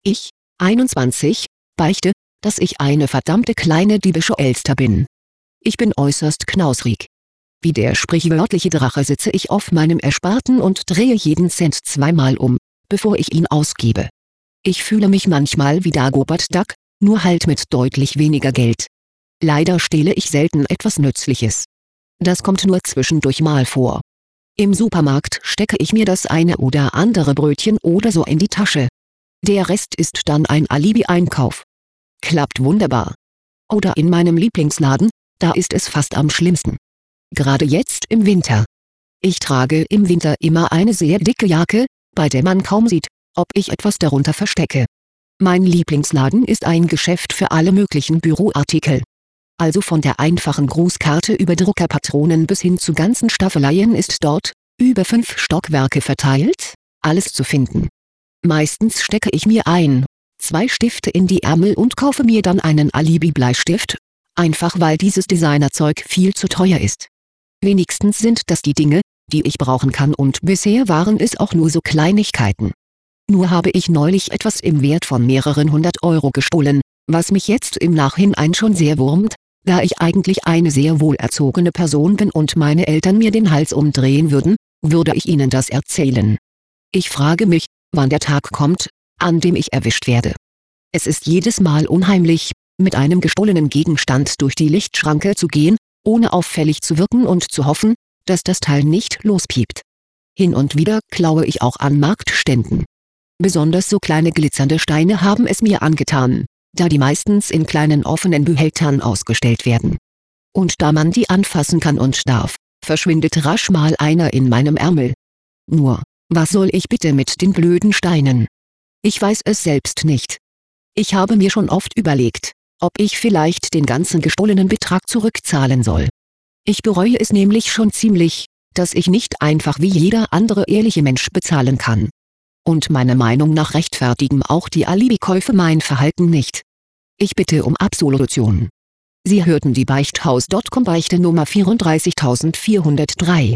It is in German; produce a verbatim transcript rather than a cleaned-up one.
Ich, einundzwanzig, beichte, dass ich eine verdammte kleine diebische Elster bin. Ich bin äußerst knausrig. Wie der sprichwörtliche Drache sitze ich auf meinem Ersparten und drehe jeden Cent zweimal um, bevor ich ihn ausgebe. Ich fühle mich manchmal wie Dagobert Duck, nur halt mit deutlich weniger Geld. Leider stehle ich selten etwas Nützliches. Das kommt nur zwischendurch mal vor. Im Supermarkt stecke ich mir das eine oder andere Brötchen oder so in die Tasche. Der Rest ist dann ein Alibi-Einkauf. Klappt wunderbar. Oder in meinem Lieblingsladen, da ist es fast am schlimmsten. Gerade jetzt im Winter. Ich trage im Winter immer eine sehr dicke Jacke, bei der man kaum sieht, ob ich etwas darunter verstecke. Mein Lieblingsladen ist ein Geschäft für alle möglichen Büroartikel. Also von der einfachen Grußkarte über Druckerpatronen bis hin zu ganzen Staffeleien ist dort, über fünf Stockwerke verteilt, alles zu finden. Meistens stecke ich mir ein, zwei Stifte in die Ärmel und kaufe mir dann einen Alibi-Bleistift, einfach weil dieses Designerzeug viel zu teuer ist. Wenigstens sind das die Dinge, die ich brauchen kann, und bisher waren es auch nur so Kleinigkeiten. Nur habe ich neulich etwas im Wert von mehreren hundert Euro gestohlen, was mich jetzt im Nachhinein schon sehr wurmt, da ich eigentlich eine sehr wohlerzogene Person bin und meine Eltern mir den Hals umdrehen würden, würde ich ihnen das erzählen. Ich frage mich, wann der Tag kommt, an dem ich erwischt werde. Es ist jedes Mal unheimlich, mit einem gestohlenen Gegenstand durch die Lichtschranke zu gehen, ohne auffällig zu wirken und zu hoffen, dass das Teil nicht lospiept. Hin und wieder klaue ich auch an Marktständen. Besonders so kleine glitzernde Steine haben es mir angetan, da die meistens in kleinen offenen Behältern ausgestellt werden. Und da man die anfassen kann und darf, verschwindet rasch mal einer in meinem Ärmel. Nur, was soll ich bitte mit den blöden Steinen? Ich weiß es selbst nicht. Ich habe mir schon oft überlegt, ob ich vielleicht den ganzen gestohlenen Betrag zurückzahlen soll. Ich bereue es nämlich schon ziemlich, dass ich nicht einfach wie jeder andere ehrliche Mensch bezahlen kann. Und meiner Meinung nach rechtfertigen auch die Alibi-Käufe mein Verhalten nicht. Ich bitte um Absolution. Sie hörten die Beichthaus Punkt com Beichte Nummer vierunddreißigtausendvierhundertdrei.